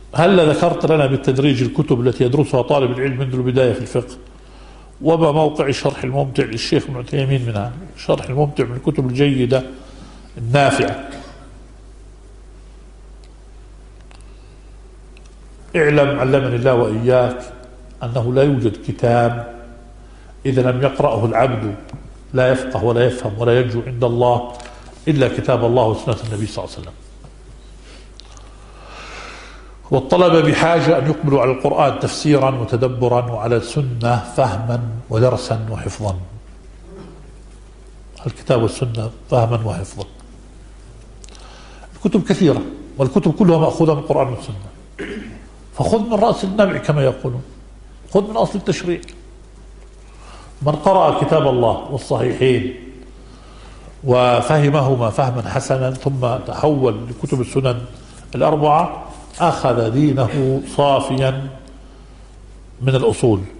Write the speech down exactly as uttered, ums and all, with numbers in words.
هل ذكرت لنا بالتدريج الكتب التي يدرسها طالب العلم منذ البداية في الفقه، وما موقع الشرح الممتع للشيخ ابن عثيمين منها؟ الشرح الممتع من الكتب الجيدة النافعة. اعلم علمني الله وإياك أنه لا يوجد كتاب إذا لم يقرأه العبد لا يفقه ولا يفهم ولا يرجو عند الله إلا كتاب الله وسنة النبي صلى الله عليه وسلم. والطلبة بحاجة أن يقبلوا على القرآن تفسيرا وتدبرا، وعلى السنة فهما ودرسا وحفظا. الكتاب والسنة فهما وحفظا. الكتب كثيرة والكتب كلها مأخوذة من القرآن والسنة، فخذ من رأس النبع كما يقولون، خذ من أصل التشريع. من قرأ كتاب الله والصحيحين وفهمهما فهما حسنا ثم تحول لكتب السنن الأربعة أخذ دينه صافيا من الأصول.